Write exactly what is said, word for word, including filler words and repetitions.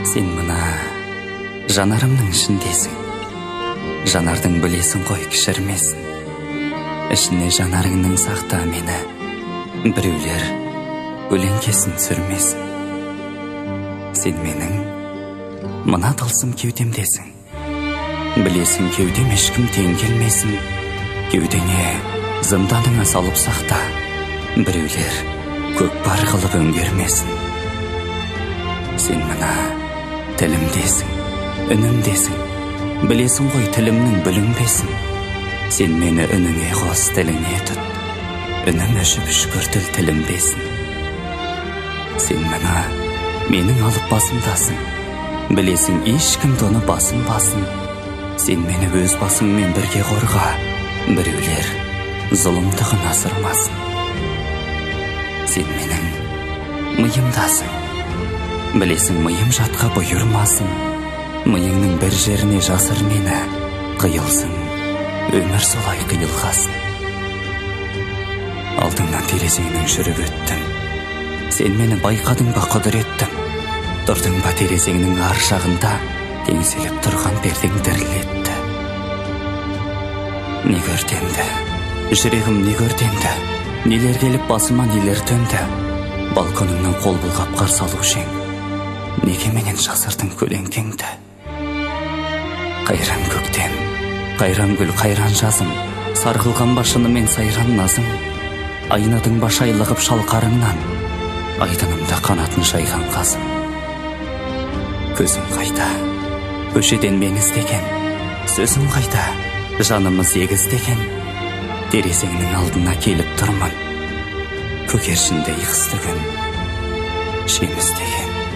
Сен мына жанарымның ішіндесің. Жанардың білесің ғой кішірмесін. Ішіне жанарыңның сақта мені. Біреулер өлеңкесін сүрмесін. Сен менің мына тылсым кеудемдесің. Білесің кеудем ешкім тең келмесін. Кеудеңе зынданыңа салып сақта. Біреулер көкпар қылып өңгермесін. Сен мына тілімдесің, үнімдесің. Білесің ғой тілімнің бүлінбесін. Сен мені үніңе қос, тіліңе тұт. Үнім өшіп үшкір тіл тілінбесін. Сен мына менің алып басымдасың. Білесің ешкім доны басым басын. Сен мені өз басыңмен бірге қорға. Біреулер зұлымдығын асырмасын. Сен менің миымдасың. Білесің миым жатқа бұйырмасын. Миыңның бір жеріне жасыр мені. Қиылсын, өмір солай қиылғасын. Алдыңнан терезеңнің жүріп өттім. Сен мені байқадың ба құдіреттім. Тұрдың ба терезеңнің ар жағында. Теңселіп тұрған пердең дірілетті. Не көрденді, жүрегім не көрденді. Нелер келіп басыма, нелер төнді. Балконыңнан қол бұлғап қарсы алушы ең. Неге менен жасырдың көлеңкеңді. Қайран көктем, қайран гүл, қайран жазым. Сарғылған башынымен сайран назым. Айнадың ба шайлығып шалқарыңнан. Айдынымда қанатын жайған қазым. Көзің қайда, көшеден мен іздеген. Сөзің қайда, жанымыз егіздеген. Терезеңнің алдына келіп тұрмын. Көгершіндей қысты күн, жем іздеген.